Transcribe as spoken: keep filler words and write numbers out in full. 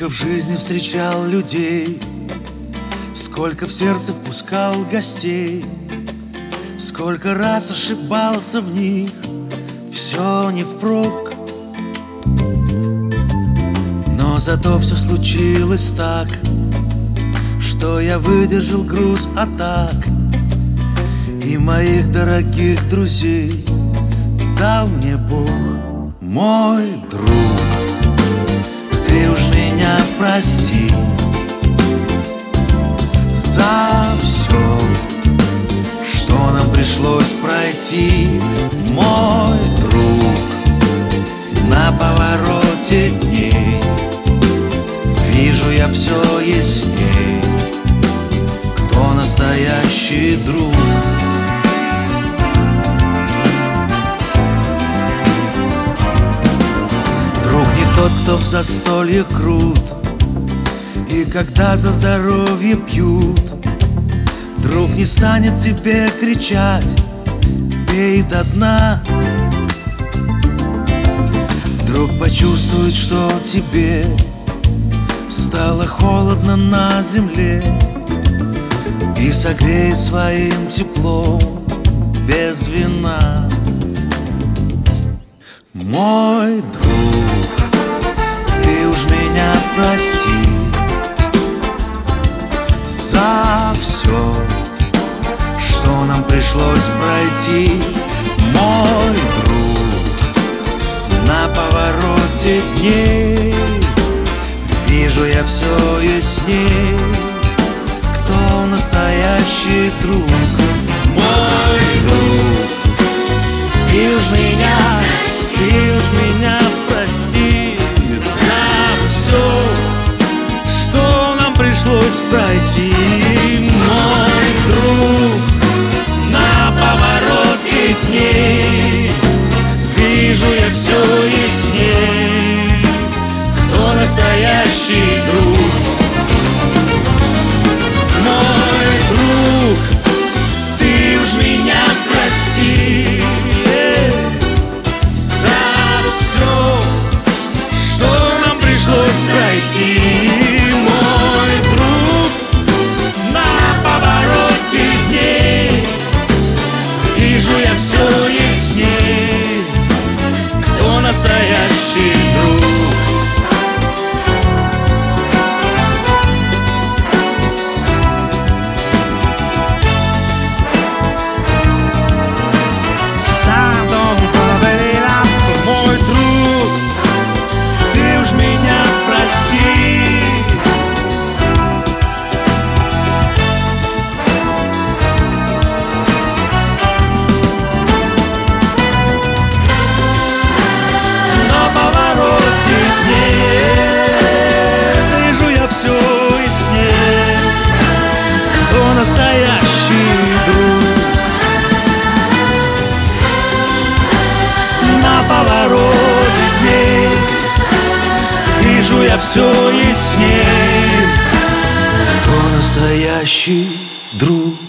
Сколько в жизни встречал людей, сколько в сердце впускал гостей, сколько раз ошибался в них, все не впрок. Но зато все случилось так, что я выдержал груз атак, и моих дорогих друзей дал мне Бог. Мой друг, ты уж меня прости за все, что нам пришлось пройти. Мой друг, на повороте дней вижу я все ясней, кто настоящий друг. Друг не тот, кто в застолье крут, и когда за здоровье пьют. Друг не станет тебе кричать: пей до дна. Друг почувствует, что тебе стало холодно на земле, и согреет своим теплом без вина. Мой друг, ты уж меня прости за все, что нам пришлось пройти. Мой друг, на повороте дней вижу я все ясней, кто настоящий друг. Мой друг, ты уж меня, ты уж меня прости за все, что нам пришлось пройти. Мой друг, на повороте дней вижу я все ясней, кто настоящий друг. Мой друг, ты уж меня прости за все, что нам пришлось пройти. Мой друг, на повороте дней вижу я все ясней, кто настоящий друг. Настоящий друг. На повороте дней вижу я все ясней, кто настоящий друг.